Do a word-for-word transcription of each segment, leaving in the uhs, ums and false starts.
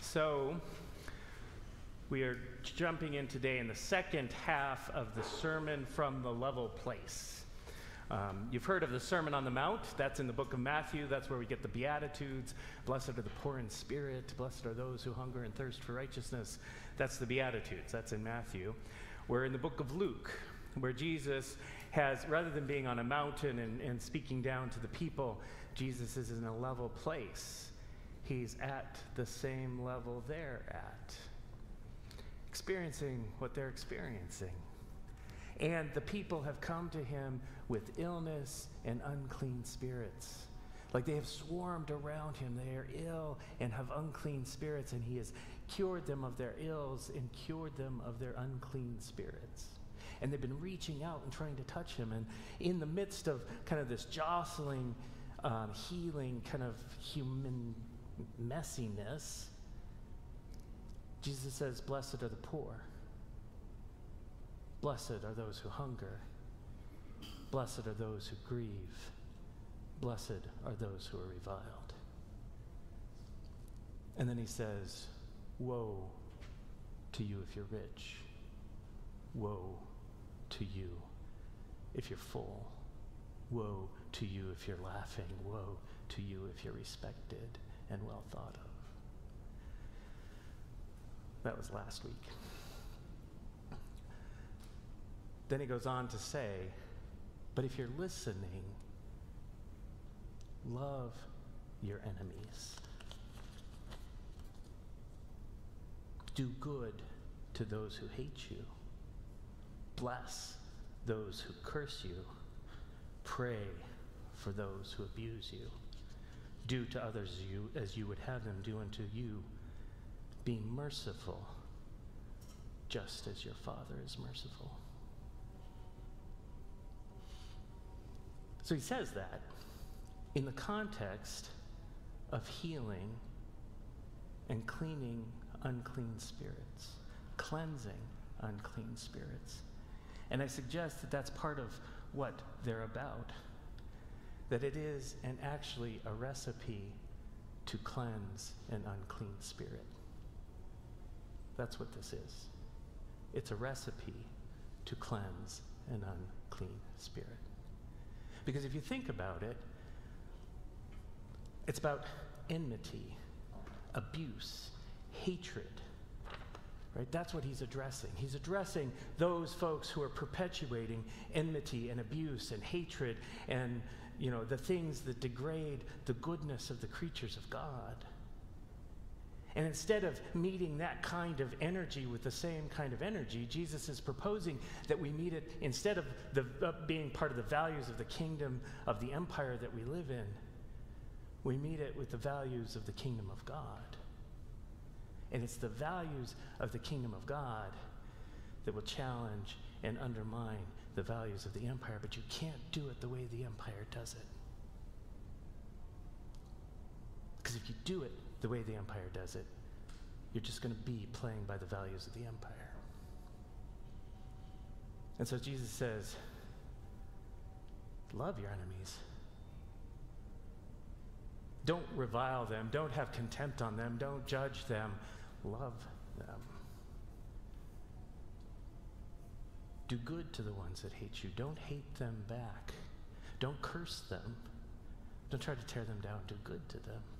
So, we are jumping in today in the second half of the Sermon from the Level Place. Um, you've heard of the Sermon on the Mount. That's in the book of Matthew. That's where we get the Beatitudes. Blessed are the poor in spirit. Blessed are those who hunger and thirst for righteousness. That's the Beatitudes. That's in Matthew. We're in the book of Luke, where Jesus has, rather than being on a mountain and, and speaking down to the people, Jesus is in a level place. He's at the same level they're at, experiencing what they're experiencing. And the people have come to him with illness and unclean spirits. Like they have swarmed around him. They are ill and have unclean spirits, and he has cured them of their ills and cured them of their unclean spirits. And they've been reaching out and trying to touch him. And in the midst of kind of this jostling, um, healing, kind of human messiness, Jesus says, blessed are the poor. Blessed are those who hunger. Blessed are those who grieve. Blessed are those who are reviled. And then he says, woe to you if you're rich. Woe to you if you're full. Woe to you if you're laughing. Woe to you if you're respected and well thought of. That was last week. Then he goes on to say, but if you're listening, love your enemies. Do good to those who hate you. Bless those who curse you. Pray for those who abuse you. Do to others you as you would have them do unto you. Be merciful, just as your Father is merciful. So he says that in the context of healing and cleaning unclean spirits, cleansing unclean spirits. And I suggest that that's part of what they're about, that it is and actually a recipe to cleanse an unclean spirit. That's what this is. It's a recipe to cleanse an unclean spirit. Because if you think about it, it's about enmity, abuse, hatred, right? That's what he's addressing. He's addressing those folks who are perpetuating enmity and abuse and hatred and, you know, the things that degrade the goodness of the creatures of God. And instead of meeting that kind of energy with the same kind of energy, Jesus is proposing that we meet it, instead of the, uh, being part of the values of the kingdom of the empire that we live in, we meet it with the values of the kingdom of God. And it's the values of the kingdom of God that will challenge and undermine the values of the empire, but you can't do it the way the empire does it. Because if you do it the way the empire does it, you're just going to be playing by the values of the empire. And so Jesus says, love your enemies. Don't revile them. Don't have contempt on them. Don't judge them. Love them. Do good to the ones that hate you. Don't hate them back. Don't curse them. Don't try to tear them down. Do good to them.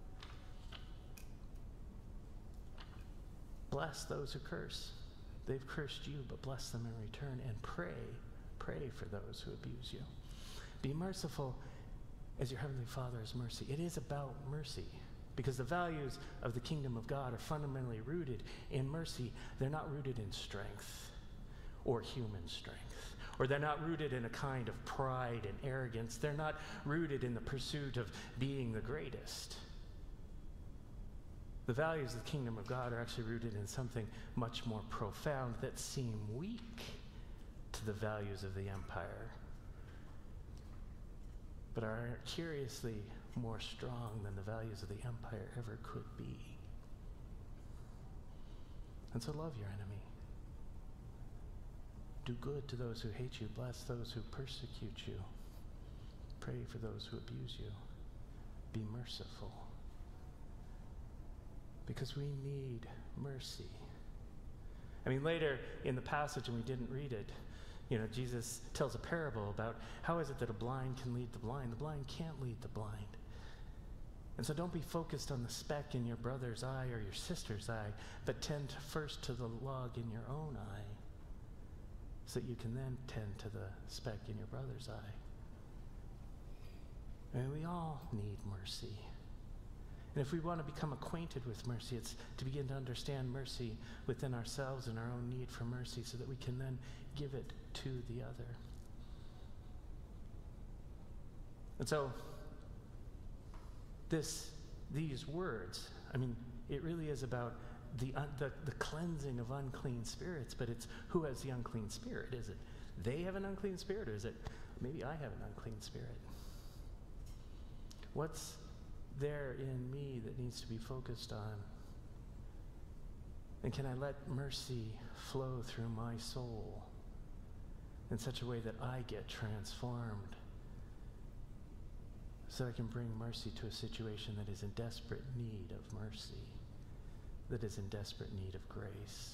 Bless those who curse. They've cursed you, but bless them in return. And pray, pray for those who abuse you. Be merciful as your heavenly Father is mercy. It is about mercy, because the values of the kingdom of God are fundamentally rooted in mercy. They're not rooted in strength or human strength, or they're not rooted in a kind of pride and arrogance. They're not rooted in the pursuit of being the greatest. The values of the kingdom of God are actually rooted in something much more profound that seem weak to the values of the empire, but are curiously more strong than the values of the empire ever could be. And so love your enemy. Do good to those who hate you. Bless those who persecute you. Pray for those who abuse you. Be merciful. because we need mercy. I mean, later in the passage, and we didn't read it, you know, Jesus tells a parable about how is it that a blind can lead the blind. The blind can't lead the blind. And so don't be focused on the speck in your brother's eye or your sister's eye, but tend first to the log in your own eye, so that you can then tend to the speck in your brother's eye. I mean, we all need mercy. And if we want to become acquainted with mercy, it's to begin to understand mercy within ourselves and our own need for mercy, so that we can then give it to the other. And so, this, these words, I mean, it really is about the, uh, the, the cleansing of unclean spirits, but it's who has the unclean spirit? Is it they have an unclean spirit, or is it maybe I have an unclean spirit? What's there in me that needs to be focused on? And can I let mercy flow through my soul in such a way that I get transformed, so I can bring mercy to a situation that is in desperate need of mercy, that is in desperate need of grace?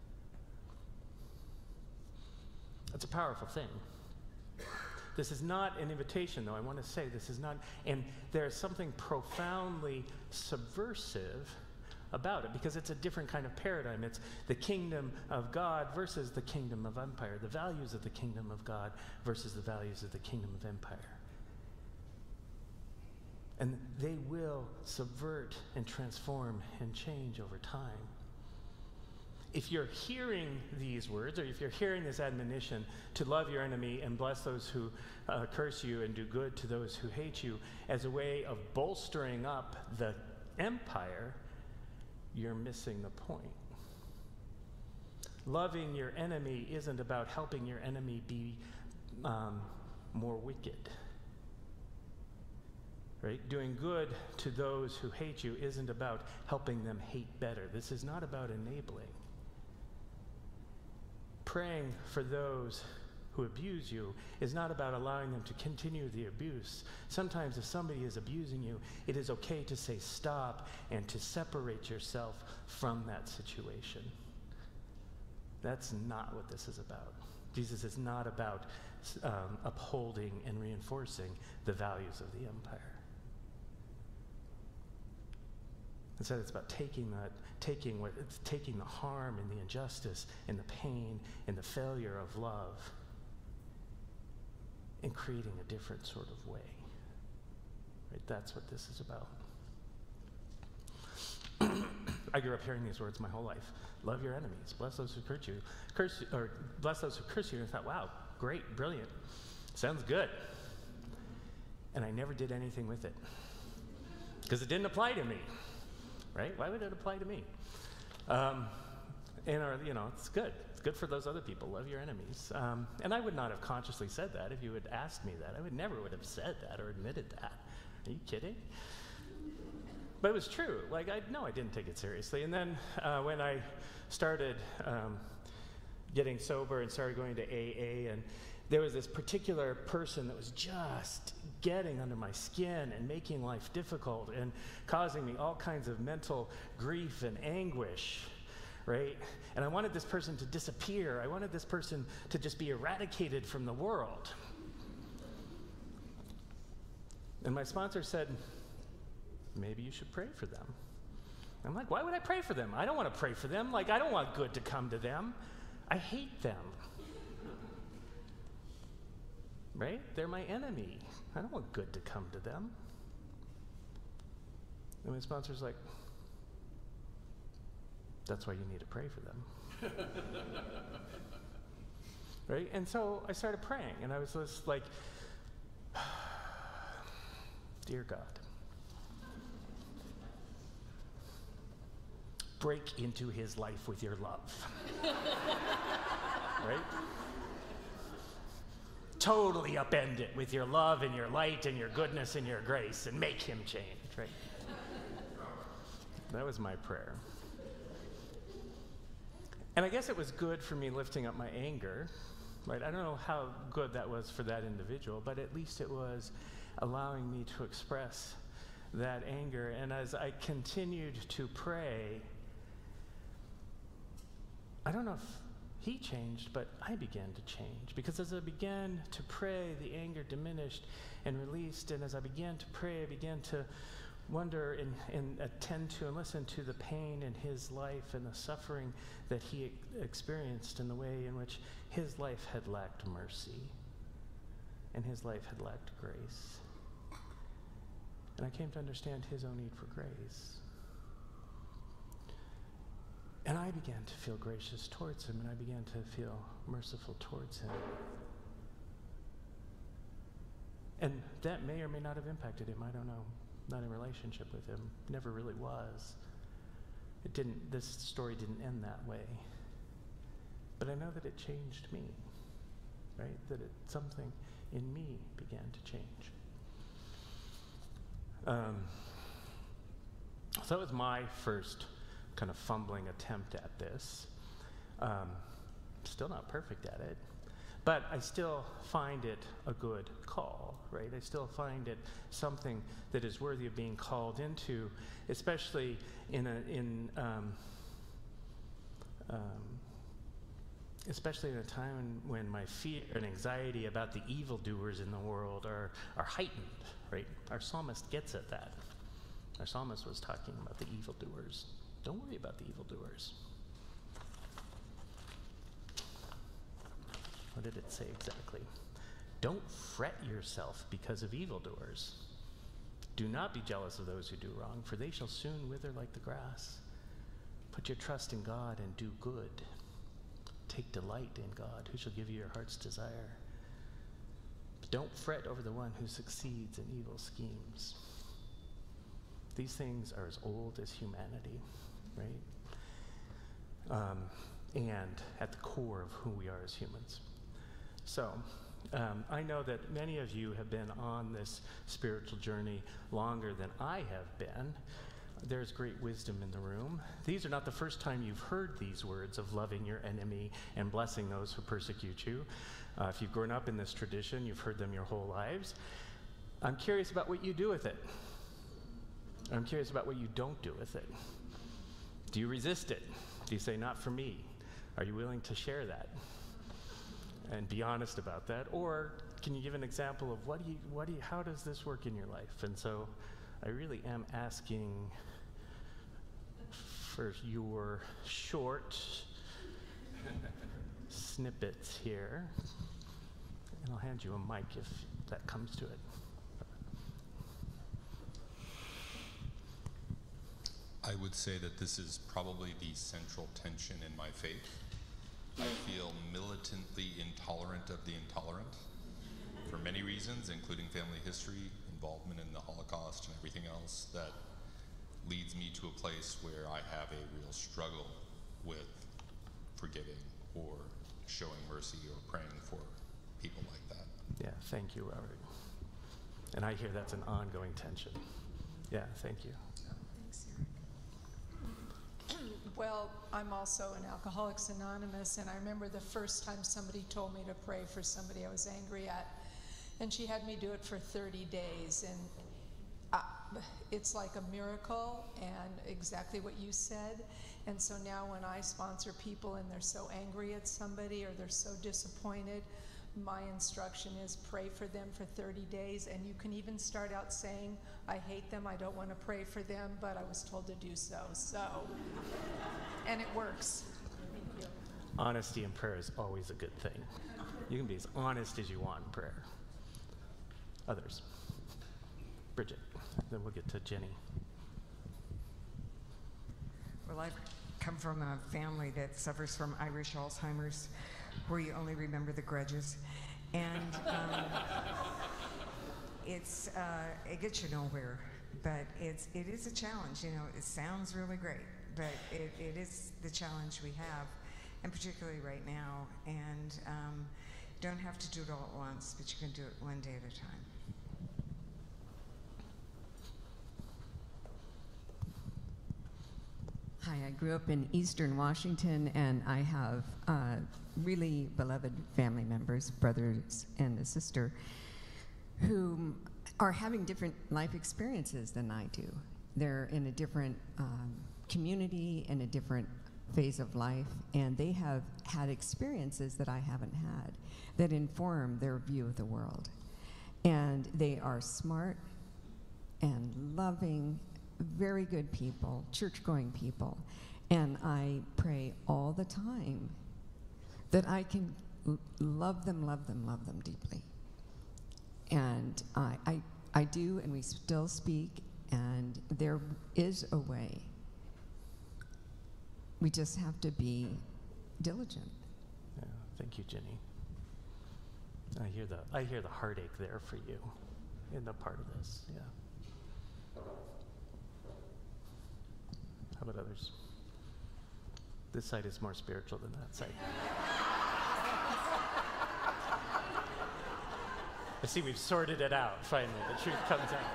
That's a powerful thing. This is not an invitation, though. I want to say this is not, and there's something profoundly subversive about it, because it's a different kind of paradigm. It's the kingdom of God versus the kingdom of empire, the values of the kingdom of God versus the values of the kingdom of empire. And they will subvert and transform and change over time. If you're hearing these words, or if you're hearing this admonition to love your enemy and bless those who uh, curse you and do good to those who hate you as a way of bolstering up the empire, you're missing the point. Loving your enemy isn't about helping your enemy be um, more wicked. Right? Doing good to those who hate you isn't about helping them hate better. This is not about enabling. Praying for those who abuse you is not about allowing them to continue the abuse. Sometimes if somebody is abusing you, it is okay to say stop and to separate yourself from that situation. That's not what this is about. Jesus is not about um, upholding and reinforcing the values of the empire. Instead, it's about taking that, taking what, it's taking the harm and the injustice and the pain and the failure of love and creating a different sort of way. Right? That's what this is about. I grew up hearing these words my whole life. Love your enemies. Bless those who curse you. Curse or bless those who curse you. And I thought, wow, great, brilliant. Sounds good. And I never did anything with it, because it didn't apply to me. Right? Why would it apply to me? Um, and, our, you know, it's good. It's good for those other people. Love your enemies. Um, and I would not have consciously said that if you had asked me that. I would never would have said that or admitted that. Are you kidding? But it was true. Like, I no, I didn't take it seriously. And then uh, when I started um, getting sober and started going to A A, and there was this particular person that was just getting under my skin and making life difficult and causing me all kinds of mental grief and anguish, right? And I wanted this person to disappear. I wanted this person to just be eradicated from the world. And my sponsor said, maybe you should pray for them. I'm like, why would I pray for them? I don't want to pray for them. Like, I don't want good to come to them. I hate them. Right? They're my enemy. I don't want good to come to them. And my sponsor's like, that's why you need to pray for them. Right? And so I started praying, and I was just like, dear God, break into his life with your love. Right? Totally upend it with your love and your light and your goodness and your grace, and make him change, right? That was my prayer. And I guess it was good for me lifting up my anger, right? I don't know how good that was for that individual, but at least it was allowing me to express that anger. And as I continued to pray, I don't know if he changed, but I began to change. Because as I began to pray, the anger diminished and released. And as I began to pray, I began to wonder and, and attend to and listen to the pain in his life and the suffering that he e- experienced, in the way in which his life had lacked mercy and his life had lacked grace. And I came to understand his own need for grace. And I began to feel gracious towards him, and I began to feel merciful towards him. And that may or may not have impacted him, I don't know. Not in relationship with him, never really was. It didn't, this story didn't end that way. But I know that it changed me, right? That it, something in me began to change. Um, so that was my first kind of fumbling attempt at this. Um, still not perfect at it, but I still find it a good call, right? I still find it something that is worthy of being called into, especially in a in um, um, especially in a time when my fear and anxiety about the evildoers in the world are are heightened, right? Our psalmist gets at that. Our psalmist was talking about the evildoers. Don't worry about the evildoers. What did it say exactly? Don't fret yourself because of evildoers. Do not be jealous of those who do wrong, for they shall soon wither like the grass. Put your trust in God and do good. Take delight in God, who shall give you your heart's desire. But don't fret over the one who succeeds in evil schemes. These things are as old as humanity, right? Um, and at the core of who we are as humans. So, um, I know that many of you have been on this spiritual journey longer than I have been. There's great wisdom in the room. These are not the first time you've heard these words of loving your enemy and blessing those who persecute you. Uh, if you've grown up in this tradition, you've heard them your whole lives. I'm curious about what you do with it. I'm curious about what you don't do with it. Do you resist it? Do you say, not for me? Are you willing to share that and be honest about that? Or can you give an example of what do you, what do you, how does this work in your life? And so I really am asking for your short snippets here. And I'll hand you a mic if that comes to it. I would say that this is probably the central tension in my faith. I feel militantly intolerant of the intolerant for many reasons, including family history, involvement in the Holocaust, and everything else that leads me to a place where I have a real struggle with forgiving or showing mercy or praying for people like that. Yeah, thank you, Robert. And I hear that's an ongoing tension. Yeah, thank you. Thanks, Eric. Well, I'm also in Alcoholics Anonymous, and I remember the first time somebody told me to pray for somebody I was angry at, and she had me do it for thirty days, and uh, it's like a miracle, and exactly what you said. And so now when I sponsor people and they're so angry at somebody or they're so disappointed, my instruction is pray for them for thirty days, and you can even start out saying, I hate them, I don't want to pray for them, but I was told to do so, so, and it works. Thank you. Honesty in prayer is always a good thing. You can be as honest as you want in prayer. Others. Bridget, then we'll get to Jenny. Well, I've come from a family that suffers from Irish Alzheimer's, where you only remember the grudges. And um, it's, uh, it gets you nowhere, but it's, it is a challenge. You know, it sounds really great, but it, it is the challenge we have, and particularly right now. And um, you don't have to do it all at once, but you can do it one day at a time. Hi, I grew up in Eastern Washington, and I have uh, really beloved family members, brothers and a sister, whom are having different life experiences than I do. They're in a different um, community, in a different phase of life, and they have had experiences that I haven't had that inform their view of the world. And they are smart and loving, very good people, church-going people. And I pray all the time that I can l- love them, love them, love them deeply. And I, I, I do, and we still speak, and there is a way. We just have to be diligent. Yeah, thank you, Jenny. I hear the I hear the heartache there for you in the part of this. Yeah. How about others? This side is more spiritual than that side. I see we've sorted it out finally. The truth comes out.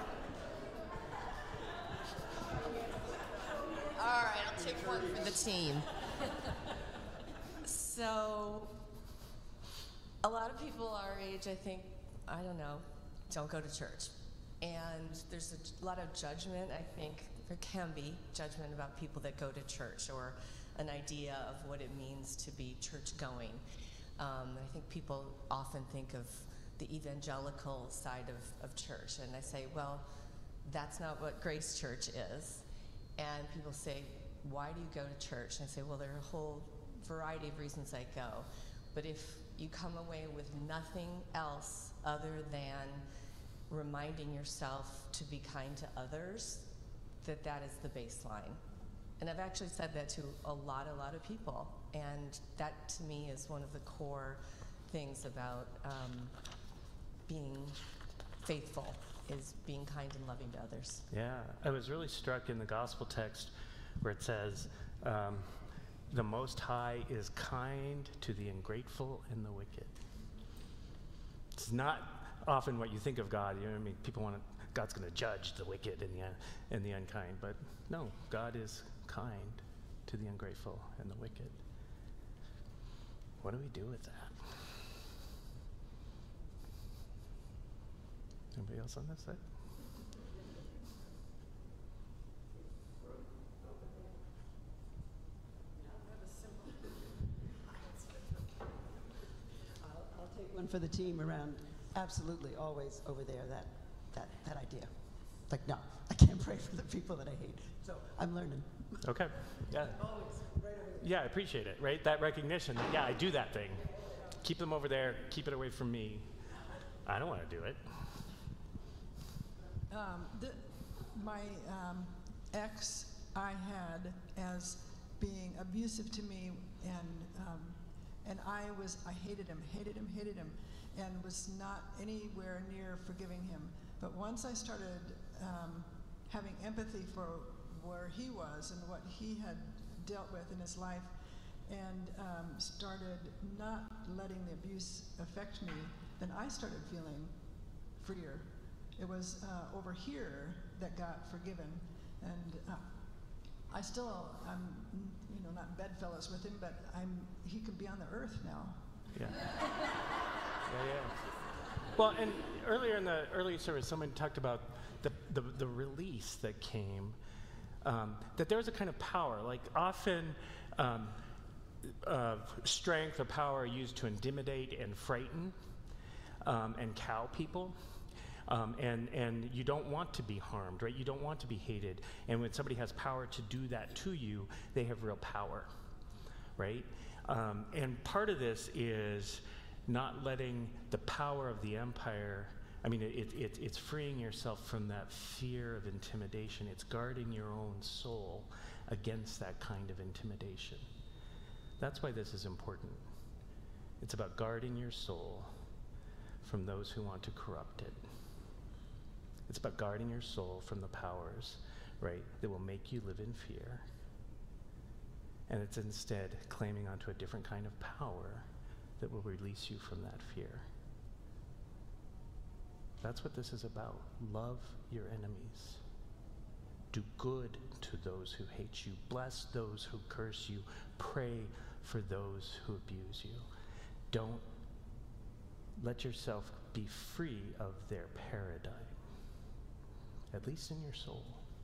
All right, I'll take one for the team. So, a lot of people our age, I think, I don't know, don't go to church. And there's a lot of judgment, I think, there can be judgment about people that go to church, or an idea of what it means to be church-going. Um, I think people often think of the evangelical side of, of church, and I say, well, that's not what Grace Church is. And people say, why do you go to church? And I say, well, there are a whole variety of reasons I go. But if you come away with nothing else other than reminding yourself to be kind to others, that that is the baseline. And I've actually said that to a lot, a lot of people. And that, to me, is one of the core things about um, being faithful, is being kind and loving to others. Yeah, I was really struck in the gospel text where it says, um, the Most High is kind to the ungrateful and the wicked. It's not often what you think of God. You know what I mean? People want to, God's going to judge the wicked and the, and the unkind. But no, God is kind to the ungrateful and the wicked. What do we do with that? Anybody else on this side? I'll, I'll take one for the team around absolutely always over there, that, that, that idea. Like, no, I can't pray for the people that I hate. So I'm learning. Okay. Yeah. Always, right over there. Yeah, I appreciate it, right? That recognition that, yeah, I do that thing. Keep them over there, keep it away from me. I don't want to do it. Um, the, my um, ex I had as being abusive to me, and um, and I was I hated him, hated him, hated him, and was not anywhere near forgiving him. But once I started um, having empathy for where he was and what he had dealt with in his life, and um, started not letting the abuse affect me, then I started feeling freer. It was uh, over here that got forgiven, and uh, I still, I'm, you know, not bedfellows with him, but I'm, he could be on the earth now. Yeah. Yeah, yeah. Well, and earlier in the early service, someone talked about the, the, the release that came, um, that there was a kind of power, like often um, uh, strength or power are used to intimidate and frighten um, and cow people. Um, and, and you don't want to be harmed, right? You don't want to be hated. And when somebody has power to do that to you, they have real power, right? Um, and part of this is not letting the power of the empire, I mean, it, it, it's freeing yourself from that fear of intimidation. It's guarding your own soul against that kind of intimidation. That's why this is important. It's about guarding your soul from those who want to corrupt it. It's about guarding your soul from the powers, right, that will make you live in fear. And it's instead claiming onto a different kind of power that will release you from that fear. That's what this is about. Love your enemies. Do good to those who hate you. Bless those who curse you. Pray for those who abuse you. Don't let yourself be free of their paradigm, at least in your soul.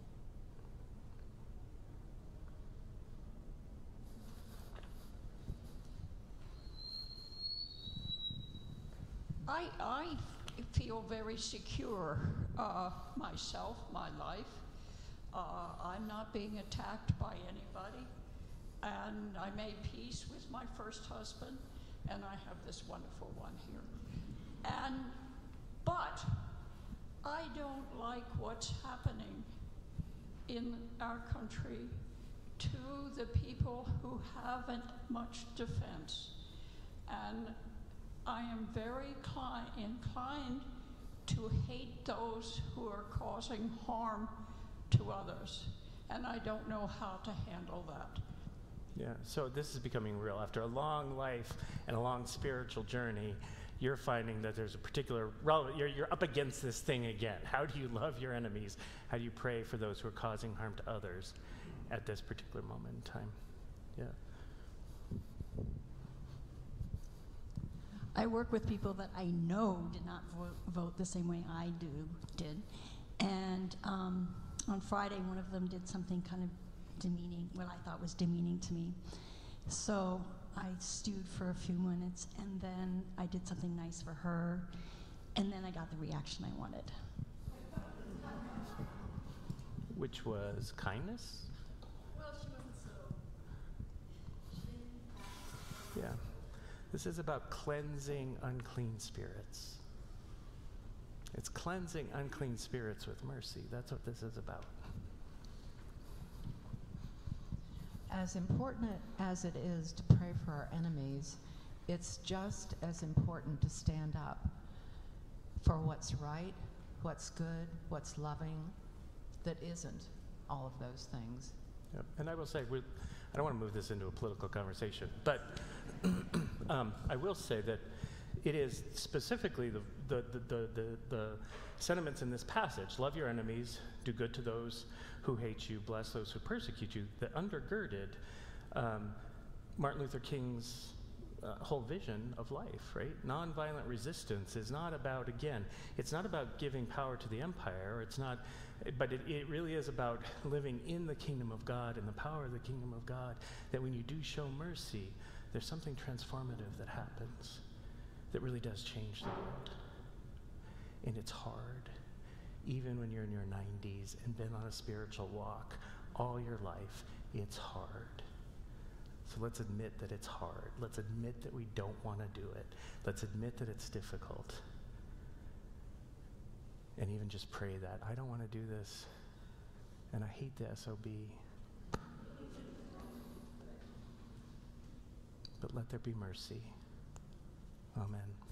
I, I feel very secure uh, myself, my life. Uh, I'm not being attacked by anybody. And I made peace with my first husband, and I have this wonderful one here. And, but I don't like what's happening in our country to the people who haven't much defense. And I am very inclined to hate those who are causing harm to others, and I don't know how to handle that. Yeah, so this is becoming real. After a long life and a long spiritual journey, you're finding that there's a particular relevant, you're, you're up against this thing again. How do you love your enemies? How do you pray for those who are causing harm to others at this particular moment in time? Yeah. I work with people that I know did not vote, vote the same way I do did, and um, on Friday, one of them did something kind of demeaning, what I thought was demeaning to me. So I stewed for a few minutes, and then I did something nice for her, and then I got the reaction I wanted. Which was kindness? Well, she wasn't so. She Yeah. This is about cleansing unclean spirits. It's cleansing unclean spirits with mercy. That's what this is about. As important as it is to pray for our enemies, it's just as important to stand up for what's right, what's good, what's loving, that isn't all of those things. Yep. And I will say, we, I don't want to move this into a political conversation, but um, I will say that it is specifically the, the, the, the, the, the sentiments in this passage, love your enemies, do good to those who hate you, bless those who persecute you, that undergirded um, Martin Luther King's uh, whole vision of life, right? Nonviolent resistance is not about, again, it's not about giving power to the empire, or it's not, but it, it really is about living in the kingdom of God and the power of the kingdom of God, that when you do show mercy, there's something transformative that happens that really does change the world. And it's hard, even when you're in your nineties and been on a spiritual walk all your life, it's hard. So let's admit that it's hard. Let's admit that we don't want to do it. Let's admit that it's difficult. And even just pray that, I don't want to do this, and I hate the S O B. But let there be mercy. Amen.